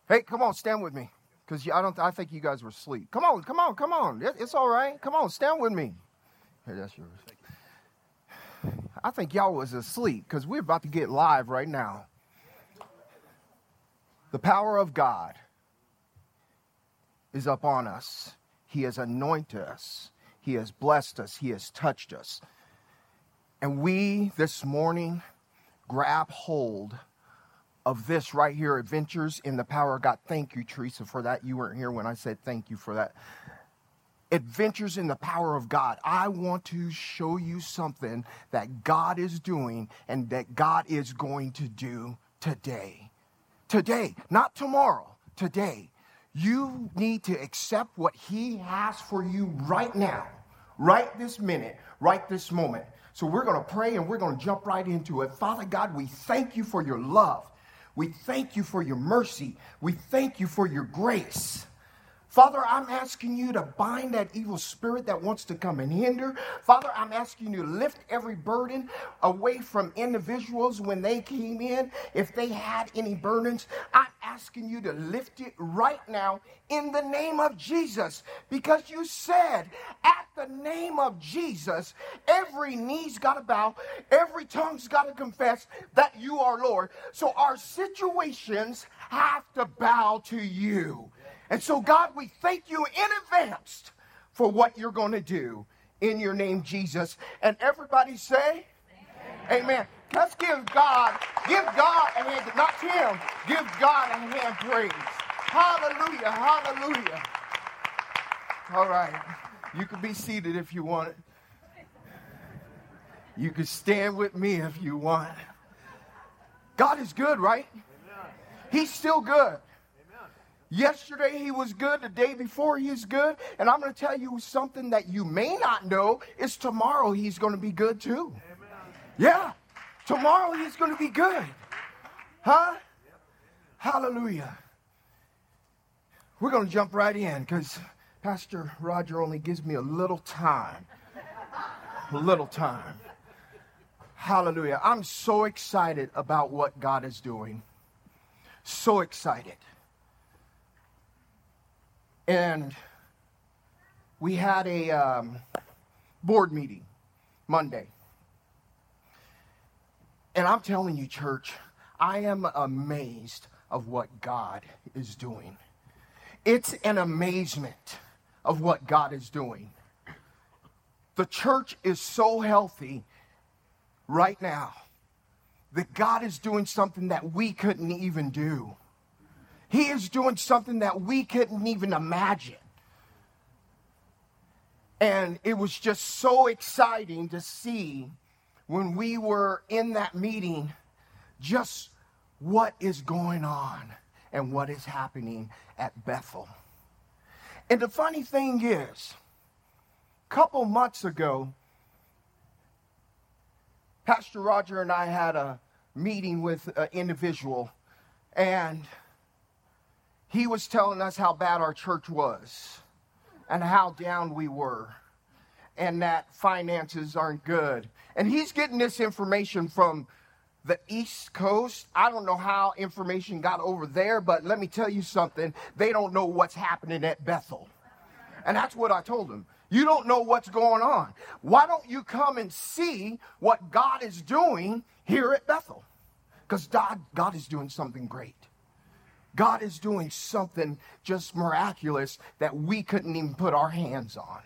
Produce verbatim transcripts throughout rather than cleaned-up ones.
Hey, come on, stand with me. Because I don't. I think you guys were asleep. Come on, come on, come on. It, it's all right. Come on, stand with me. Here, that's yours. I think y'all was asleep because we're about to get live right now. The power of God is upon us. He has anointed us. He has blessed us. He has touched us. And we this morning grab hold of this right here, Adventures in the Power of God. Thank you, Teresa, for that. You weren't here when I said thank you for that. Adventures in the Power of God. I want to show you something that God is doing and that God is going to do today. Today, not tomorrow, today. You need to accept what He has for you right now, right this minute, right this moment. So we're going to pray and we're going to jump right into it. Father God, we thank you for your love. We thank you for your mercy. We thank you for your grace. Father, I'm asking you to bind that evil spirit that wants to come and hinder. Father, I'm asking you to lift every burden away from individuals when they came in. If they had any burdens, I'm asking you to lift it right now in the name of Jesus. Because you said at the name of Jesus, every knee's got to bow, every tongue's got to confess that you are Lord. So our situations have to bow to you. And so, God, we thank you in advance for what you're going to do in your name, Jesus. And everybody say, Amen. Amen. Let's give God, give God a hand, not him, give God a hand praise. Hallelujah, hallelujah. All right. You can be seated if you want. You can stand with me if you want. God is good, right? He's still good. Yesterday he was good. The day before he is good. And I'm going to tell you something that you may not know is tomorrow he's going to be good too. Amen. Yeah. Tomorrow he's going to be good. Huh? Yep. Hallelujah. We're going to jump right in because Pastor Roger only gives me a little time. A little time. Hallelujah. I'm so excited about what God is doing. So excited. And we had a um, board meeting Monday. And I'm telling you, church, I am amazed of what God is doing. It's an amazement of what God is doing. The church is so healthy right now that God is doing something that we couldn't even do. He is doing something that we couldn't even imagine. And it was just so exciting to see when we were in that meeting just what is going on and what is happening at Bethel. And the funny thing is, a couple months ago, Pastor Roger and I had a meeting with an individual, and he was telling us how bad our church was and how down we were and that finances aren't good. And he's getting this information from the East Coast. I don't know how information got over there, but let me tell you something. They don't know what's happening at Bethel. And that's what I told him. You don't know what's going on. Why don't you come and see what God is doing here at Bethel? Because God, God is doing something great. God is doing something just miraculous that we couldn't even put our hands on.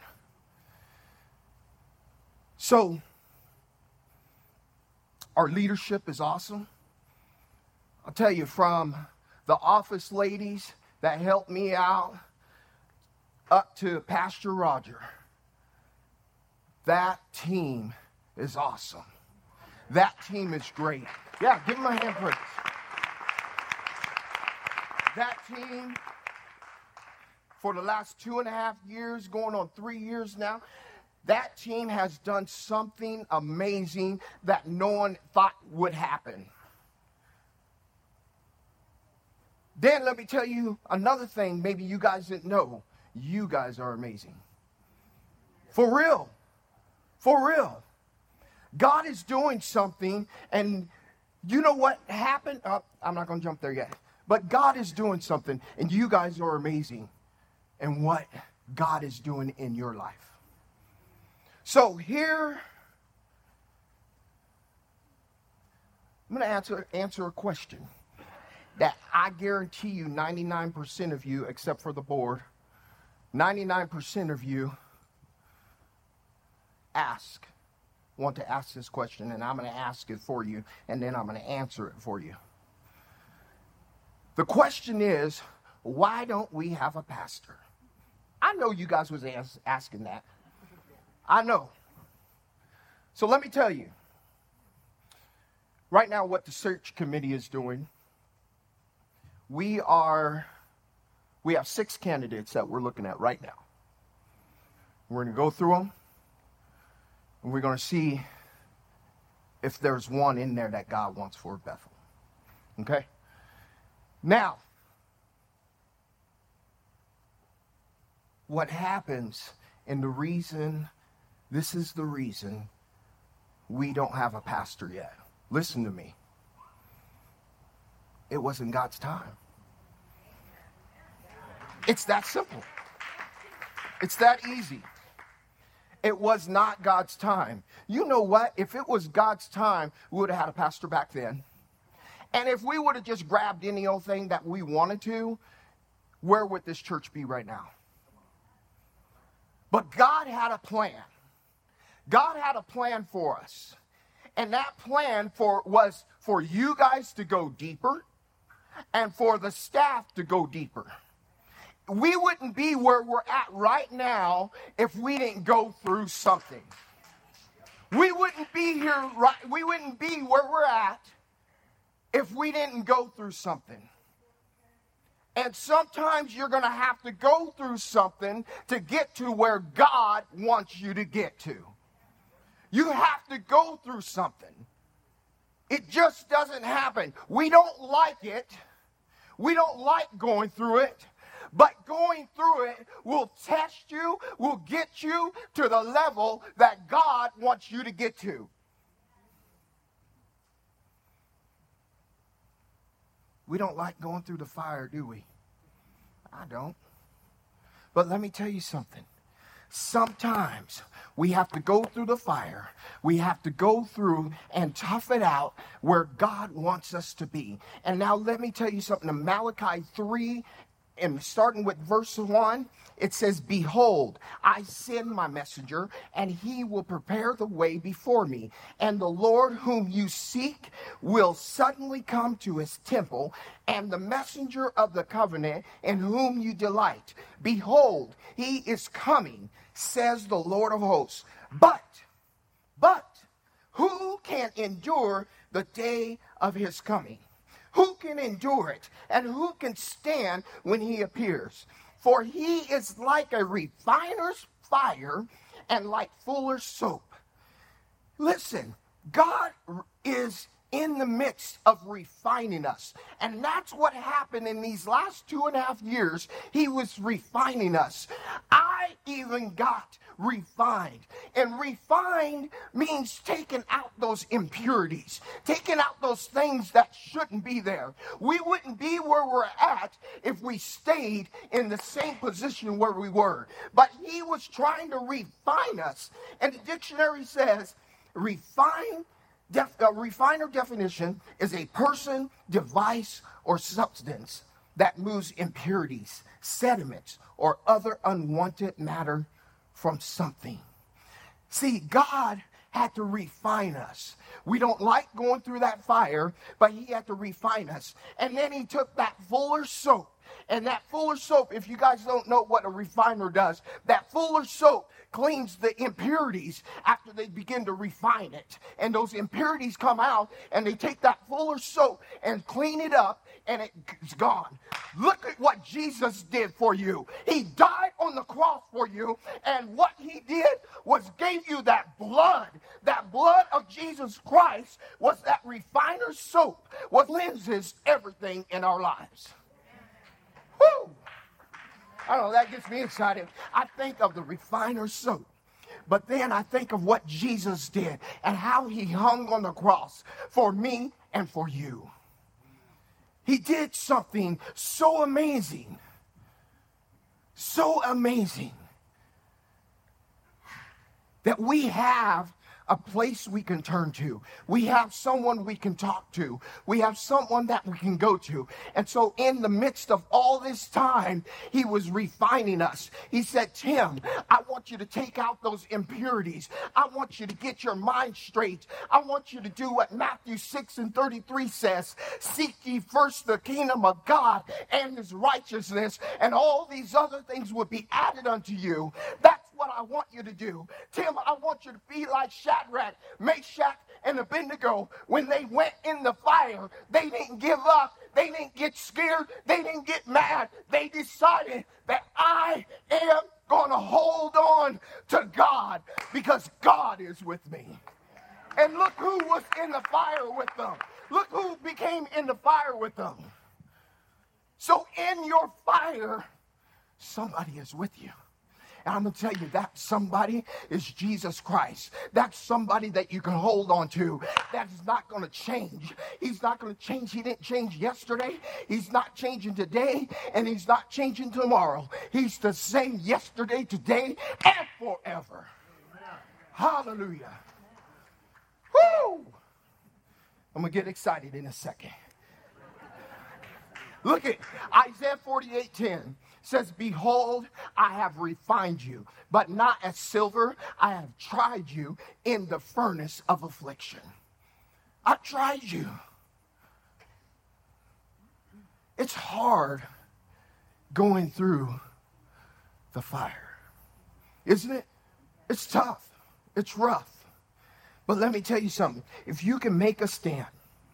So, our leadership is awesome. I'll tell you, from the office ladies that helped me out up to Pastor Roger, that team is awesome. That team is great. Yeah, give them a hand praise. That team, for the last two and a half years, going on three years now, that team has done something amazing that no one thought would happen. Then let me tell you another thing maybe you guys didn't know. You guys are amazing. For real. For real. God is doing something, and you know what happened? Oh, I'm not going to jump there yet. But God is doing something, and you guys are amazing in what God is doing in your life. So here, I'm going to answer, answer a question that I guarantee you ninety-nine percent of you, except for the board, ninety-nine percent of you ask, want to ask this question, and I'm going to ask it for you, and then I'm going to answer it for you. The question is, why don't we have a pastor? I know you guys was ask, asking that. I know. So let me tell you. Right now, what the search committee is doing, we are, we have six candidates that we're looking at right now. We're going to go through them, and we're going to see if there's one in there that God wants for Bethel. Okay? Now, what happens, and the reason, this is the reason we don't have a pastor yet. Listen to me. It wasn't God's time. It's that simple. It's that easy. It was not God's time. You know what? If it was God's time, we would have had a pastor back then. And if we would have just grabbed any old thing that we wanted to, where would this church be right now? But God had a plan. God had a plan for us. And that plan for was for you guys to go deeper and for the staff to go deeper. We wouldn't be where we're at right now if we didn't go through something. We wouldn't be here right, we wouldn't be where we're at if we didn't go through something. And sometimes you're going to have to go through something to get to where God wants you to get to. You have to go through something. It just doesn't happen. We don't like it. We don't like going through it. But going through it will test you, will get you to the level that God wants you to get to. We don't like going through the fire, do we? I don't. But let me tell you something. Sometimes we have to go through the fire. We have to go through and tough it out where God wants us to be. And now let me tell you something. In Malachi three, and starting with verse one, it says, "Behold, I send my messenger, and he will prepare the way before me. And the Lord whom you seek will suddenly come to his temple, and the messenger of the covenant in whom you delight. Behold, he is coming, says the Lord of hosts. But, but, who can endure the day of his coming? Who can endure it? And who can stand when he appears? For he is like a refiner's fire and like fuller's soap." Listen, God is in the midst of refining us. And that's what happened in these last two and a half years. He was refining us. I even got refined. And refined means taking out those impurities, taking out those things that shouldn't be there. We wouldn't be where we're at if we stayed in the same position where we were. But he was trying to refine us. And the dictionary says, refine Def, a refiner definition is a person, device, or substance that moves impurities, sediments, or other unwanted matter from something. See, God had to refine us. We don't like going through that fire, but he had to refine us. And then he took that Fuller's soap. And that Fuller's soap, if you guys don't know what a refiner does, that Fuller's soap cleans the impurities after they begin to refine it. And those impurities come out, and they take that Fuller's soap and clean it up, and it's gone. Look at what Jesus did for you. He died on the cross for you, and what he did was gave you that blood. That blood of Jesus Christ was that refiner's soap, what cleanses everything in our lives. Woo! I don't know, that gets me excited. I think of the refiner's soap. But then I think of what Jesus did and how he hung on the cross for me and for you. He did something so amazing. So amazing. That we have a place we can turn to. We have someone we can talk to. We have someone that we can go to. And so in the midst of all this time, he was refining us. He said, Tim, I want you to take out those impurities. I want you to get your mind straight. I want you to do what Matthew six and thirty-three says. Seek ye first the kingdom of God and his righteousness, and all these other things will be added unto you. That's what I want you to do. Tim, I want you to be like Shadrach, Meshach, and Abednego. When they went in the fire, they didn't give up. They didn't get scared. They didn't get mad. They decided that I am going to hold on to God because God is with me. And look who was in the fire with them. Look who became in the fire with them. So in your fire, somebody is with you. And I'm going to tell you, that somebody is Jesus Christ. That's somebody that you can hold on to. That is not going to change. He's not going to change. He didn't change yesterday. He's not changing today. And he's not changing tomorrow. He's the same yesterday, today, and forever. Hallelujah. Woo! I'm going to get excited in a second. Look at Isaiah forty-eight ten. Says, behold, I have refined you, but not as silver. I have tried you in the furnace of affliction. I tried you. It's hard going through the fire, isn't it? It's tough. It's rough. But let me tell you something. If you can make a stand,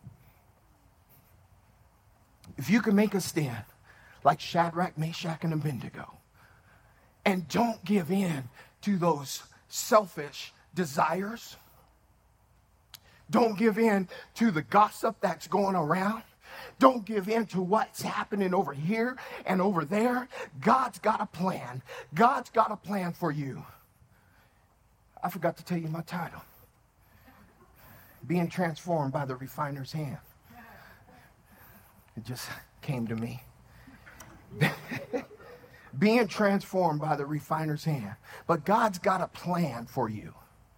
if you can make a stand, like Shadrach, Meshach, and Abednego, and don't give in to those selfish desires. Don't give in to the gossip that's going around. Don't give in to what's happening over here and over there. God's got a plan. God's got a plan for you. I forgot to tell you my title. Being transformed by the refiner's hand. It just came to me. Being transformed by the refiner's hand. But God's got a plan for you.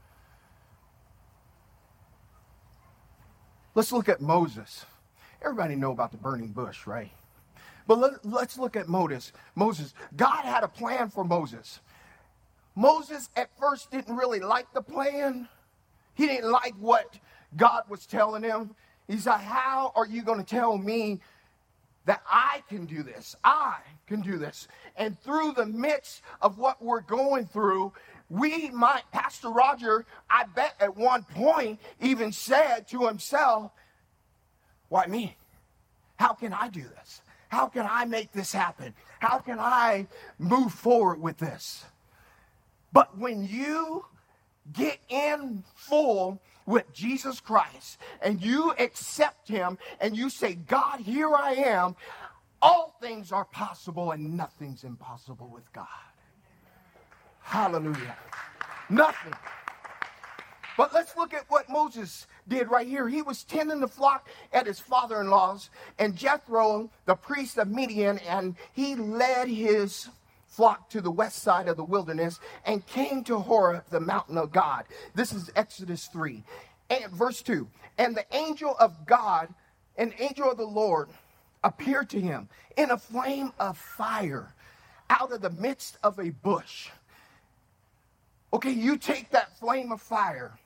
Let's look at Moses. Everybody know about the burning bush, right? But let, let's look at Moses. Moses. God had a plan for Moses. Moses at first didn't really like the plan. He didn't like what God was telling him. He said, how are you going to tell me that I can do this? I can do this. And through the midst of what we're going through, we might, Pastor Roger, I bet at one point even said to himself, why me? How can I do this? How can I make this happen? How can I move forward with this? But when you get in full with Jesus Christ and you accept him and you say, God, here I am, all things are possible and nothing's impossible with God. Hallelujah. Nothing. But let's look at what Moses did right here. He was tending the flock at his father-in-law's, and Jethro, the priest of Midian, and he led his flock to the west side of the wilderness and came to Horeb, the mountain of God. This is Exodus three. And verse two. And the angel of God, an angel of the Lord, appeared to him in a flame of fire out of the midst of a bush. Okay, you take that flame of fire.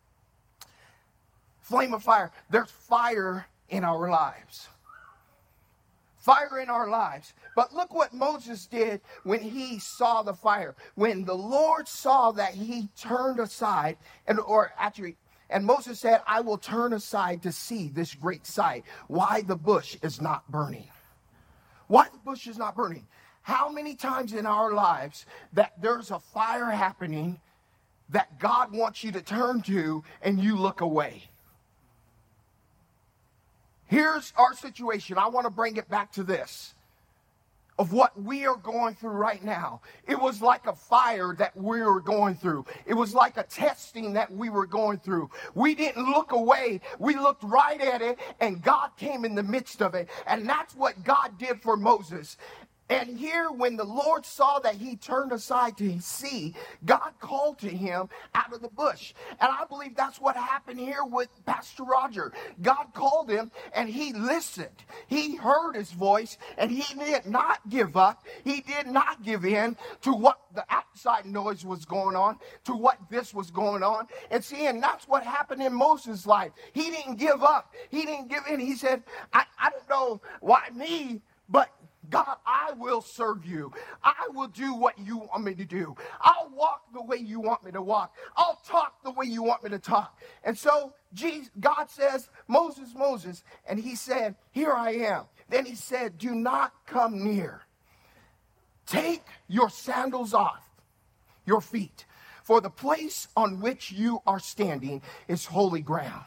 Flame of fire. There's fire in our lives. Fire in our lives. But look what Moses did when he saw the fire. When the Lord saw that, he turned aside, and or actually, and Moses said, I will turn aside to see this great sight. Why the bush is not burning. Why the bush is not burning. How many times in our lives that there's a fire happening that God wants you to turn to and you look away? Here's our situation. I want to bring it back to this. of what we are going through right now. It was like a fire that we were going through. It was like a testing that we were going through. We didn't look away. We looked right at it, and God came in the midst of it. And that's what God did for Moses. And here, when the Lord saw that he turned aside to see, God called to him out of the bush. And I believe that's what happened here with Pastor Roger. God called him, and he listened. He heard his voice, and he did not give up. He did not give in to what the outside noise was going on, to what this was going on. And see, and that's what happened in Moses' life. He didn't give up. He didn't give in. He said, I, I don't know why me, but God, I will serve you. I will do what you want me to do. I'll walk the way you want me to walk. I'll talk the way you want me to talk. And so Jesus, God says, Moses, Moses, and he said, here I am. Then he said, do not come near. Take your sandals off your feet, for the place on which you are standing is holy ground.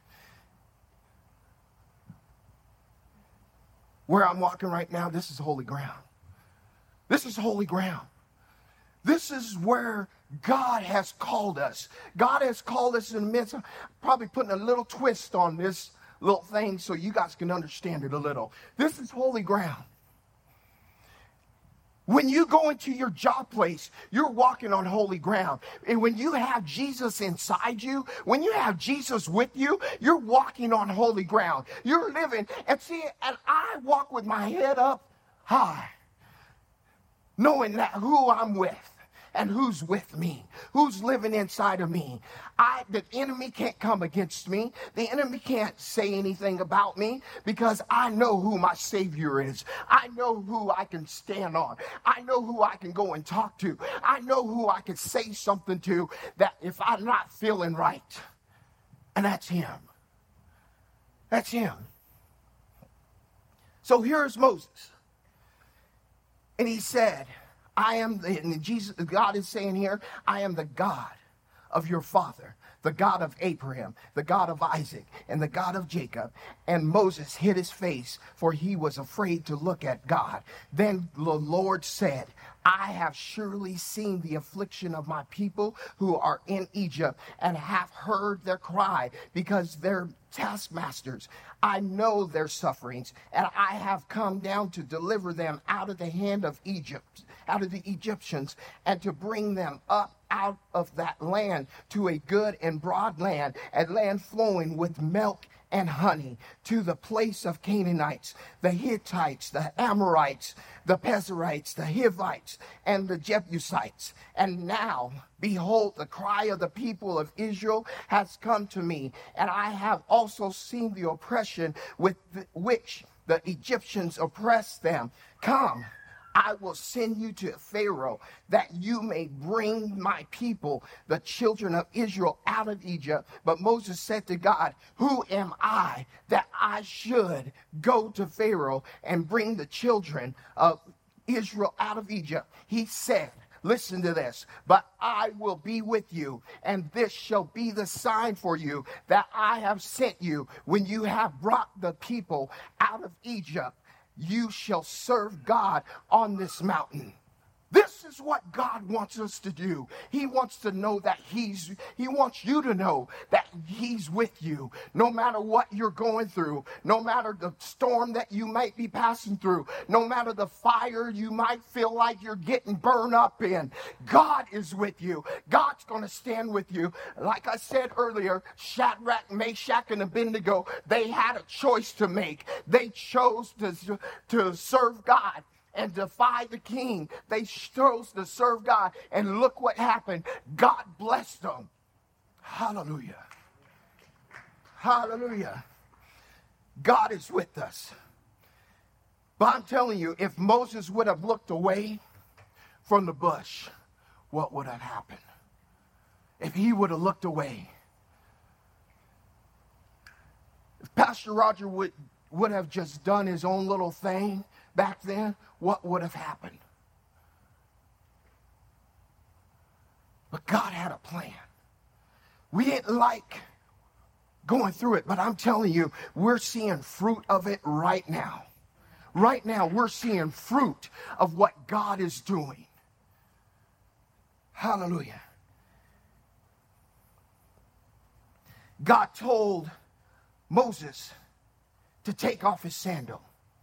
Where I'm walking right now, this is holy ground. This is holy ground. This is where God has called us. God has called us in the midst of probably putting a little twist on this little thing so you guys can understand it a little. This is holy ground. When you go into your job place, you're walking on holy ground. And when you have Jesus inside you, when you have Jesus with you, you're walking on holy ground. You're living. And see, and I walk with my head up high, knowing that who I'm with and who's with me, who's living inside of me. I, the enemy can't come against me. The enemy can't say anything about me because I know who my Savior is. I know who I can stand on. I know who I can go and talk to. I know who I can say something to that if I'm not feeling right. And that's him. That's him. So here's Moses. And he said, I am, the, and Jesus, God is saying here, I am the God of your father, the God of Abraham, the God of Isaac, and the God of Jacob. And Moses hid his face, for he was afraid to look at God. Then the Lord said, I have surely seen the affliction of my people who are in Egypt, and have heard their cry because they're taskmasters. I know their sufferings, and I have come down to deliver them out of the hand of Egypt, out of the Egyptians, and to bring them up out of that land to a good and broad land, a land flowing with milk and honey, to the place of Canaanites, the Hittites, the Amorites, the Perizzites, the Hivites, and the Jebusites. And now, behold, the cry of the people of Israel has come to me, and I have also seen the oppression with which the Egyptians oppress them. Come, I will send you to Pharaoh, that you may bring my people, the children of Israel, out of Egypt. But Moses said to God, who am I that I should go to Pharaoh and bring the children of Israel out of Egypt? He said, listen to this, but I will be with you, and this shall be the sign for you that I have sent you. When you have brought the people out of Egypt, you shall serve God on this mountain. This is what God wants us to do. He wants to know that he's, he wants you to know that he's with you. No matter what you're going through, no matter the storm that you might be passing through, no matter the fire you might feel like you're getting burned up in, God is with you. God's going to stand with you. Like I said earlier, Shadrach, Meshach, and Abednego, they had a choice to make. They chose to, to serve God and defy the king. They chose to serve God, and look what happened. God blessed them. Hallelujah. Hallelujah. God is with us. But I'm telling you, if Moses would have looked away from the bush, what would have happened? If he would have looked away. If Pastor Roger would, would have just done his own little thing back then, what would have happened? But God had a plan. We didn't like going through it, but I'm telling you, we're seeing fruit of it right now. Right now, we're seeing fruit of what God is doing. Hallelujah. God told Moses to take off his sandal.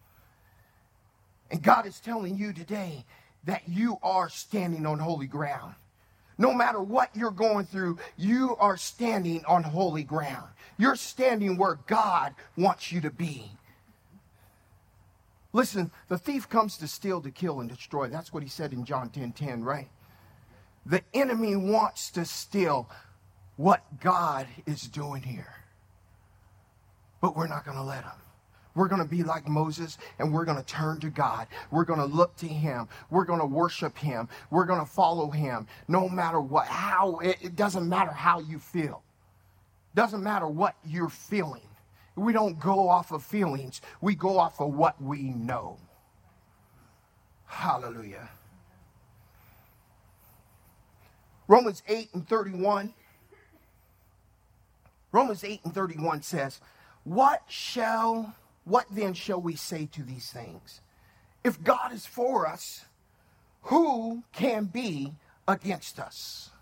And God is telling you today that you are standing on holy ground. No matter what you're going through, you are standing on holy ground. You're standing where God wants you to be. Listen, the thief comes to steal, to kill, and destroy. That's what he said in John ten ten, right? The enemy wants to steal what God is doing here. But we're not going to let him. We're going to be like Moses, and we're going to turn to God. We're going to look to him. We're going to worship him. We're going to follow him. No matter what, how, it, it doesn't matter how you feel. Doesn't matter what you're feeling. We don't go off of feelings. We go off of what we know. Hallelujah. Romans eight and thirty-one. Romans eight and thirty-one says, What shall, what then shall we say to these things? If God is for us, who can be against us?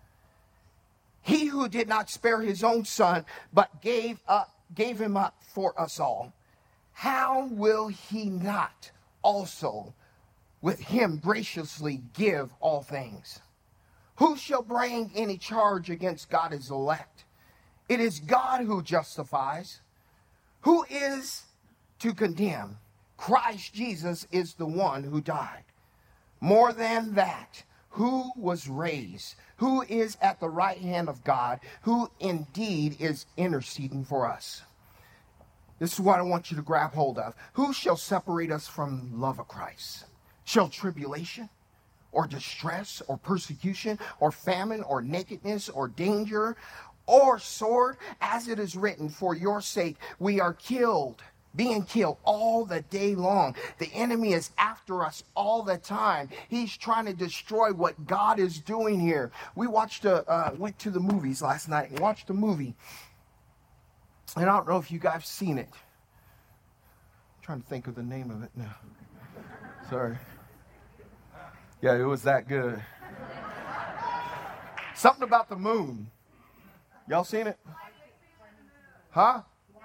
He who did not spare his own son, but gave up, gave him up for us all, how will he not also with him graciously give all things? Who shall bring any charge against God's elect? It is God who justifies. Who is to condemn? Christ Jesus is the one who died. More than that, who was raised, who is at the right hand of God, who indeed is interceding for us. This is what I want you to grab hold of. Who shall separate us from the love of Christ? Shall tribulation, or distress, or persecution, or famine, or nakedness, or danger, or sword? As it is written, for your sake we are killed, being killed all the day long. The enemy is after us all the time. He's trying to destroy what God is doing here. We watched a, uh, went to the movies last night and watched a movie. And I don't know if you guys have seen it. I'm trying to think of the name of it now. Sorry. Yeah, it was that good. Something about the moon. Y'all seen it? Huh?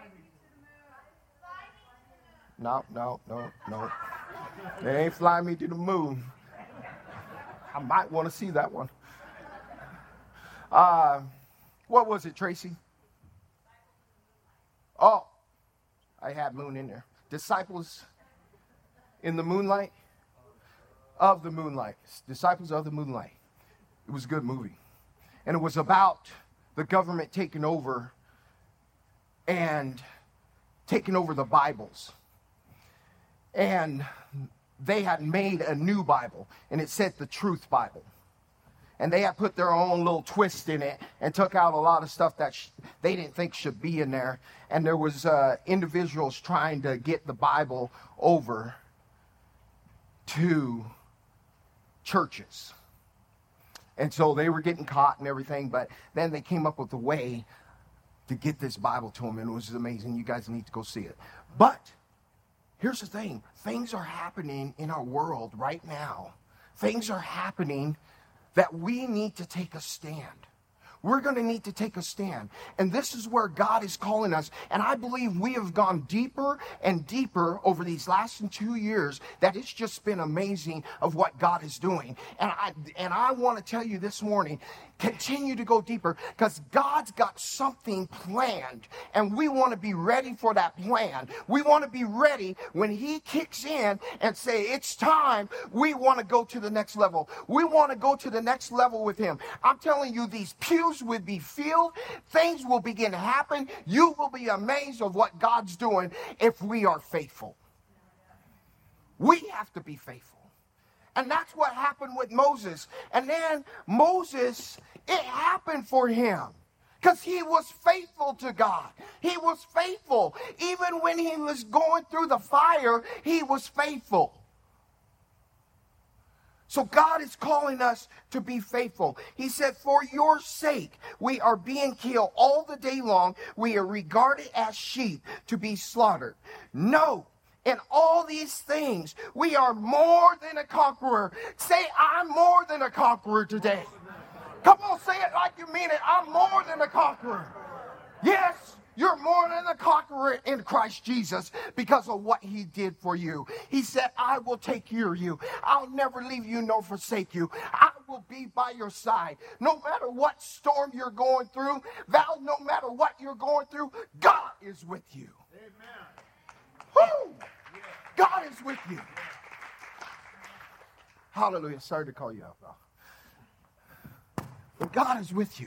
No, no, no, no. They ain't flying me to the moon. I might want to see that one. Uh, what was it, Tracy? Oh, I had moon in there. Disciples in the moonlight? Of the moonlight. Disciples of the moonlight. It was a good movie. And it was about the government taking over and taking over the Bibles. And they had made a new Bible, and it said the Truth Bible. And they had put their own little twist in it and took out a lot of stuff that sh- they didn't think should be in there. And there was uh, individuals trying to get the Bible over to churches. And so they were getting caught and everything, but then they came up with a way to get this Bible to them, and it was amazing. You guys need to go see it. But here's the thing. Things are happening in our world right now. Things are happening that we need to take a stand. We're going to need to take a stand. And this is where God is calling us. And I believe we have gone deeper and deeper over these last two years that it's just been amazing of what God is doing. And I, and I want to tell you this morning, continue to go deeper because God's got something planned. And we want to be ready for that plan. We want to be ready when he kicks in and say, it's time. We want to go to the next level. We want to go to the next level with him. I'm telling you, these pews will be filled. Things will begin to happen. You will be amazed of what God's doing if we are faithful. We have to be faithful. And that's what happened with Moses. And then Moses, it happened for him. Because he was faithful to God. He was faithful. Even when he was going through the fire, he was faithful. So God is calling us to be faithful. He said, for your sake, we are being killed all the day long. We are regarded as sheep to be slaughtered. No, in all these things, we are more than a conqueror. Say, I'm more than a conqueror today. Come on, say it like you mean it. I'm more than a conqueror. Yes, you're more than a conqueror in Christ Jesus because of what he did for you. He said, I will take care of you. I'll never leave you nor forsake you. I will be by your side. No matter what storm you're going through, Val, no matter what you're going through, God is with you. Amen. Woo! God is with you. Hallelujah. Sorry to call you out, Val. But God is with you.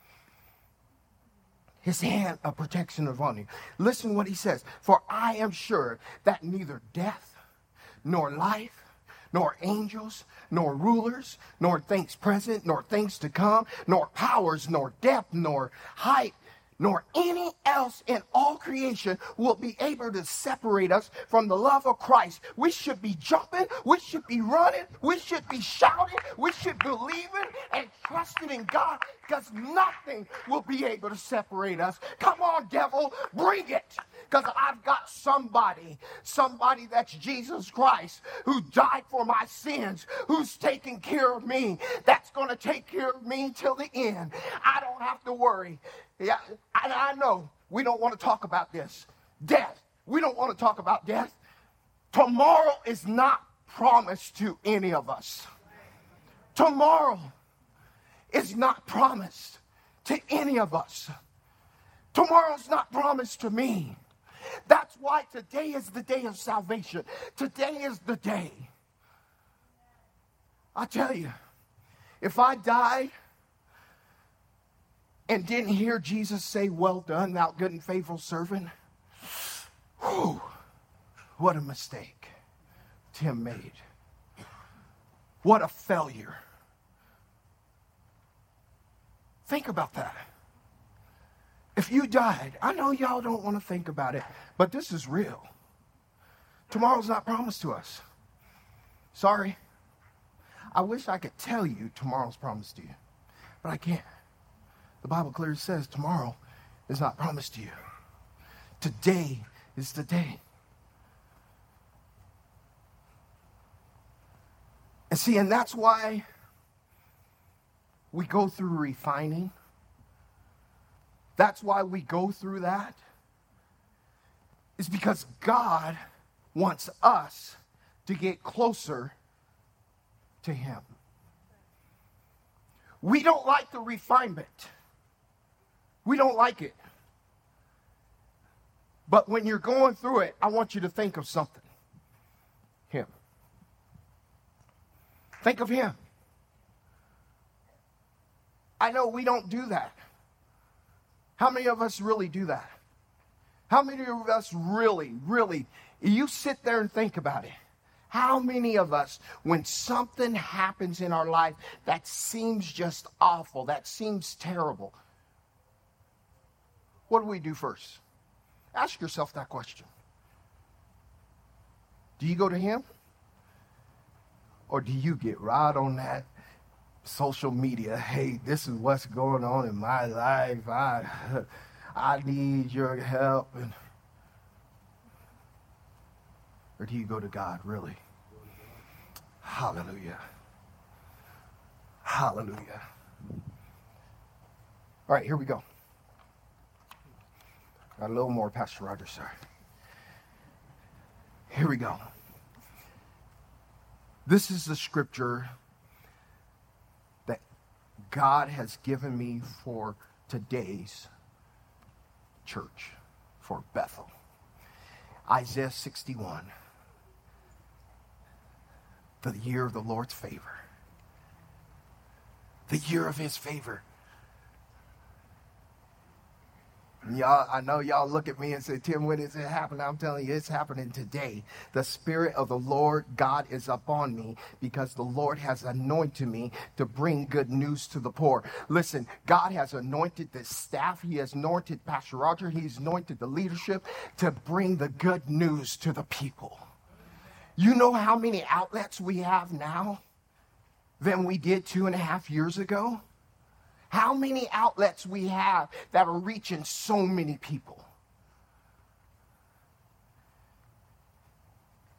His hand of protection is on you. Listen what he says. For I am sure that neither death, nor life, nor angels, nor rulers, nor things present, nor things to come, nor powers, nor depth, nor height, nor any else in all creation will be able to separate us from the love of Christ. We should be jumping. We should be running. We should be shouting. We should be believing and trusting in God, because nothing will be able to separate us. Come on, devil, bring it. Because I've got somebody, somebody that's Jesus Christ, who died for my sins, who's taking care of me, that's going to take care of me till the end. I don't have to worry. Yeah, and I know we don't want to talk about this. Death. We don't want to talk about death. Tomorrow is not promised to any of us. Tomorrow is not promised to any of us. Tomorrow's not promised to me. That's why today is the day of salvation. Today is the day. I tell you, if I died and didn't hear Jesus say, well done, thou good and faithful servant, whew, what a mistake Tim made. What a failure. Think about that. If you died, I know y'all don't want to think about it, but this is real. Tomorrow's not promised to us. Sorry. I wish I could tell you tomorrow's promised to you, but I can't. The Bible clearly says tomorrow is not promised to you. Today is the day. And see, and that's why we go through refining. That's why we go through that. It's because God wants us to get closer to him. We don't like the refinement. We don't like it. But when you're going through it, I want you to think of something. Him. Think of him. I know we don't do that. How many of us really do that? How many of us really, really, you sit there and think about it. How many of us, when something happens in our life that seems just awful, that seems terrible, what do we do first? Ask yourself that question. Do you go to him? Or do you get right on that social media? Hey, this is what's going on in my life. I, I need your help. And, or do you go to God, really? Hallelujah. Hallelujah. All right, here we go. Got a little more, Pastor Roger, sorry. Here we go. This is the scripture that God has given me for today's church, for Bethel. Isaiah sixty-one. The year of the Lord's favor. The year of his favor. Y'all, I know y'all look at me and say, Tim, when is it happening? I'm telling you, it's happening today. The Spirit of the Lord God is upon me because the Lord has anointed me to bring good news to the poor. Listen, God has anointed this staff. He has anointed Pastor Roger. He's anointed the leadership to bring the good news to the people. You know how many outlets we have now than we did two and a half years ago? How many outlets we have that are reaching so many people?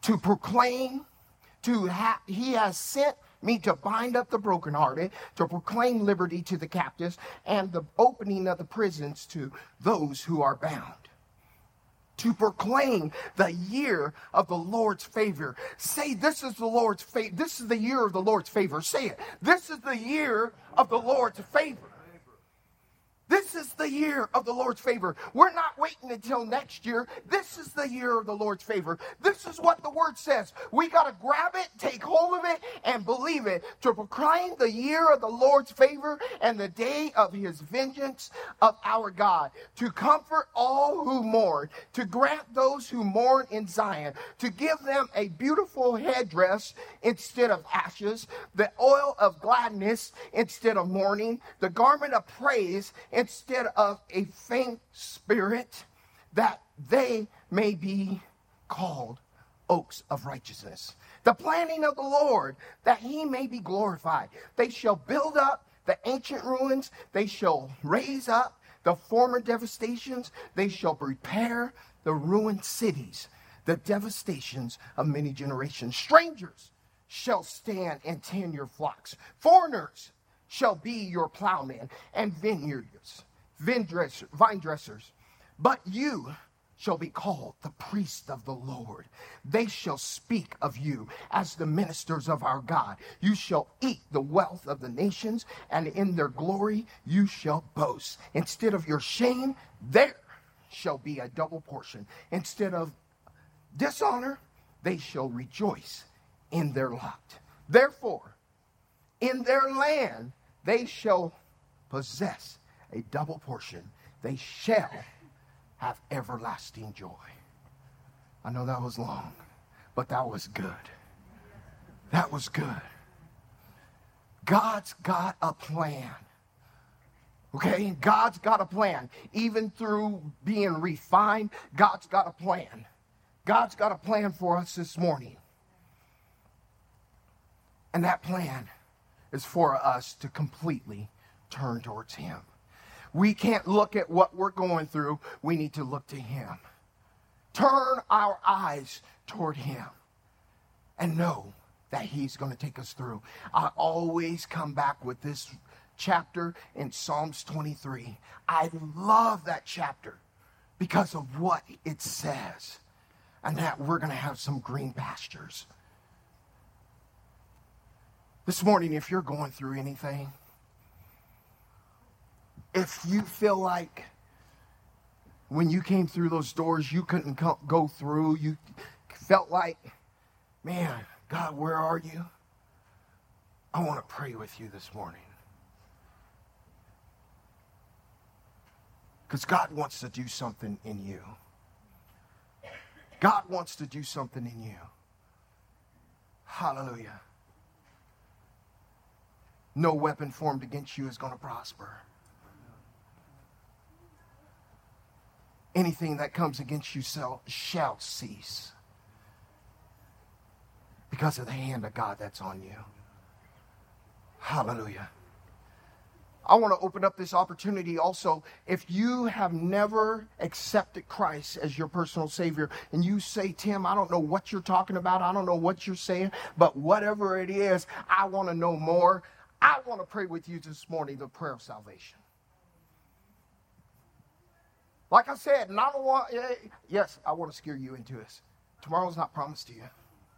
to proclaim, to ha- he has sent me to bind up the brokenhearted, to proclaim liberty to the captives, and the opening of the prisons to those who are bound. To proclaim the year of the Lord's favor. Say, this is the Lord's favor. This is the year of the Lord's favor. Say it. This is the year of the Lord's favor. This is the year of the Lord's favor. We're not waiting until next year. This is the year of the Lord's favor. This is what the word says. We got to grab it, take hold of it, and believe it. To proclaim the year of the Lord's favor and the day of his vengeance of our God. To comfort all who mourn. To grant those who mourn in Zion. To give them a beautiful headdress instead of ashes. The oil of gladness instead of mourning. The garment of praise instead of a faint spirit, that they may be called oaks of righteousness. The planting of the Lord, that he may be glorified. They shall build up the ancient ruins. They shall raise up the former devastations. They shall repair the ruined cities, the devastations of many generations. Strangers shall stand and tend your flocks. Foreigners shall be your plowmen and vineyards, vine dressers, vine dressers. But you shall be called the priest of the Lord. They shall speak of you as the ministers of our God. You shall eat the wealth of the nations, and in their glory you shall boast. Instead of your shame, there shall be a double portion. Instead of dishonor, they shall rejoice in their lot. Therefore, in their land, they shall possess a double portion. They shall have everlasting joy. I know that was long, but that was good. That was good. God's got a plan. Okay? God's got a plan. Even through being refined, God's got a plan. God's got a plan for us this morning. And that plan is for us to completely turn towards him. We can't look at what we're going through. We need to look to him. Turn our eyes toward him and know that he's going to take us through. I always come back with this chapter in Psalms twenty-three. I love that chapter because of what it says, and that we're going to have some green pastures. This morning, if you're going through anything, if you feel like when you came through those doors you couldn't go through, you felt like, man, God, where are you? I want to pray with you this morning. Because God wants to do something in you. God wants to do something in you. Hallelujah. No weapon formed against you is going to prosper. Anything that comes against you shall, shall cease. Because of the hand of God that's on you. Hallelujah. I want to open up this opportunity also. If you have never accepted Christ as your personal Savior, and you say, Tim, I don't know what you're talking about. I don't know what you're saying. But whatever it is, I want to know more. I want to pray with you this morning the prayer of salvation. Like I said, and I don't want, yes, I want to scare you into this. Tomorrow's not promised to you.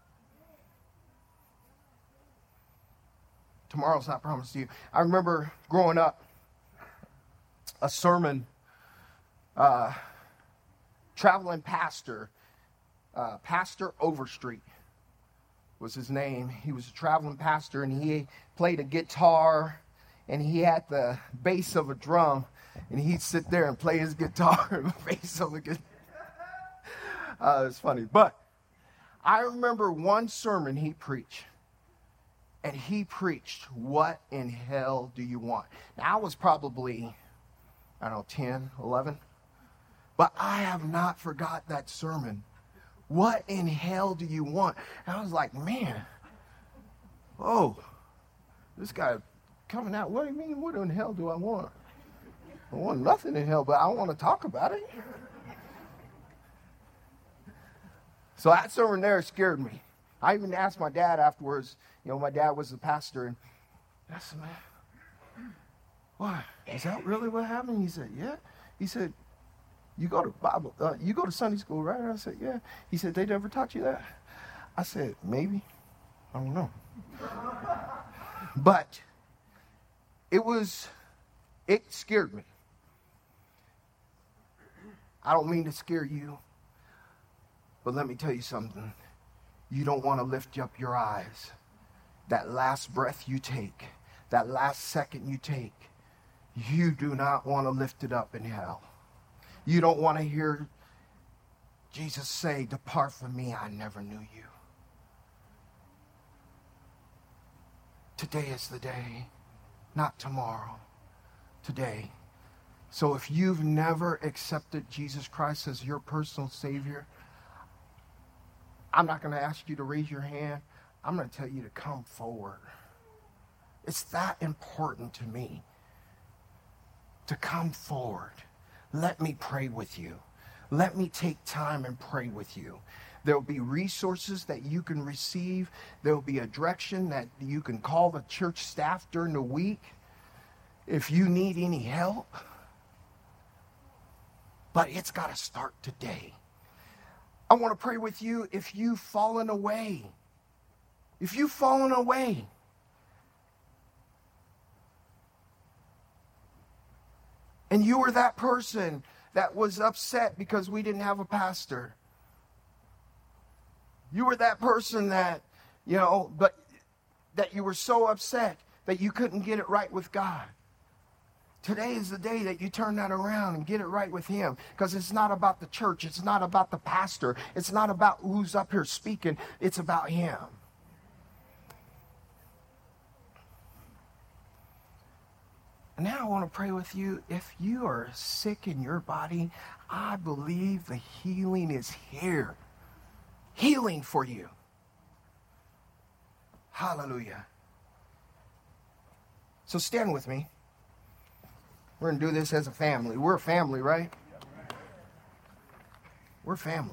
Tomorrow's not promised to you. I remember growing up, a sermon, uh, traveling pastor, uh, Pastor Overstreet was his name. He was a traveling pastor, and he played a guitar, and he had the bass of a drum, and he'd sit there and play his guitar and the bass of a guitar. Uh, it's funny. But I remember one sermon he preached, and he preached, what in hell do you want? Now, I was probably, I don't know, ten, eleven, but I have not forgot that sermon. What in hell do you want? And I was like, man, oh, this guy coming out. What do you mean, what in hell do I want? I want nothing in hell, but I want to talk about it. So that sermon there scared me. I even asked my dad afterwards. You know, my dad was the pastor, and I said, man, what? Is that really what happened? He said, yeah. He said, you go to Bible, uh, you go to Sunday school, right? I said, yeah. He said, they never taught you that? I said, maybe. I don't know. But it was, it scared me. I don't mean to scare you, but let me tell you something. You don't want to lift up your eyes. That last breath you take, that last second you take, you do not want to lift it up in hell. You don't want to hear Jesus say, depart from me, I never knew you. Today is the day, not tomorrow. Today. So if you've never accepted Jesus Christ as your personal Savior, I'm not going to ask you to raise your hand. I'm going to tell you to come forward. It's that important to me to come forward. Let me pray with you. Let me take time and pray with you. There will be resources that you can receive. There will be a direction that you can call the church staff during the week if you need any help. But it's got to start today. I want to pray with you if you've fallen away. If you've fallen away. And you were that person that was upset because we didn't have a pastor. You were that person that, you know, but that you were so upset that you couldn't get it right with God. Today is the day that you turn that around and get it right with Him. Because it's not about the church. It's not about the pastor. It's not about who's up here speaking. It's about Him. And now I want to pray with you. If you are sick in your body, I believe the healing is here. Healing for you. Hallelujah. So stand with me. We're going to do this as a family. We're a family, right? We're family.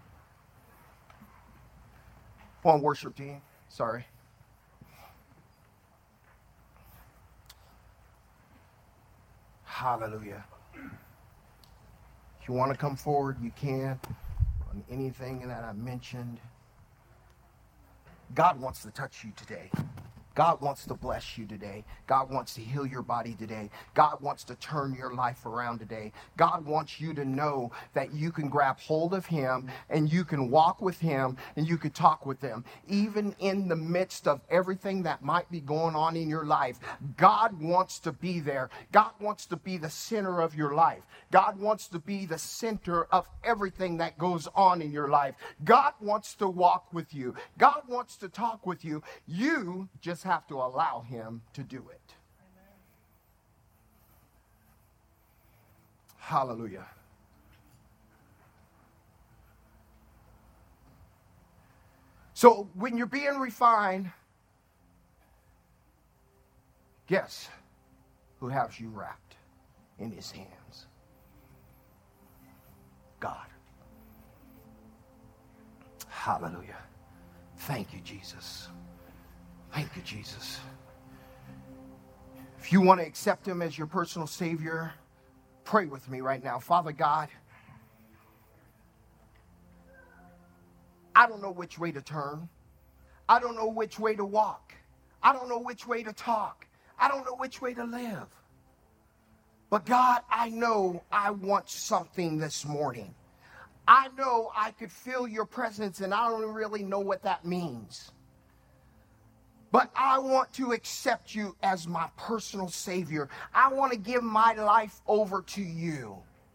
Come on, worship team. Sorry. Hallelujah. If you want to come forward, you can. On anything that I mentioned. God wants to touch you today. God wants to bless you today. God wants to heal your body today. God wants to turn your life around today. God wants you to know that you can grab hold of Him and you can walk with Him and you can talk with Him. Even in the midst of everything that might be going on in your life, God wants to be there. God wants to be the center of your life. God wants to be the center of everything that goes on in your life. God wants to walk with you. God wants to talk with you. You just have to allow Him to do it. Amen. Hallelujah. So when you're being refined, guess who has you wrapped in His hands? God. Hallelujah. Thank you, Jesus. Thank you, Jesus. If you want to accept Him as your personal Savior, pray with me right now. Father God, I don't know which way to turn. I don't know which way to walk. I don't know which way to talk. I don't know which way to live. But God, I know I want something this morning. I know I could feel your presence, and I don't really know what that means. But I want to accept you as my personal Savior. I want to give my life over to you.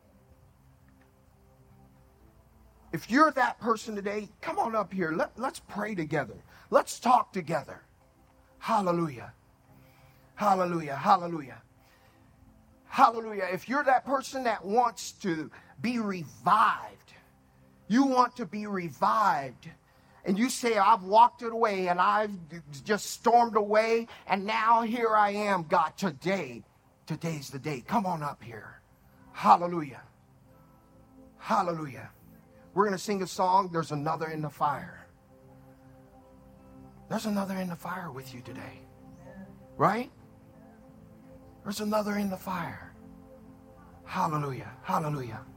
If you're that person today, come on up here. Let, let's pray together. Let's talk together. Hallelujah. Hallelujah. Hallelujah. Hallelujah. If you're that person that wants to be revived, you want to be revived, and you say, I've walked it away and I've just stormed away, and now here I am, God, today. Today's the day. Come on up here. Hallelujah. Hallelujah. We're going to sing a song. There's another in the fire. There's another in the fire with you today. Right? There's another in the fire. Hallelujah. Hallelujah.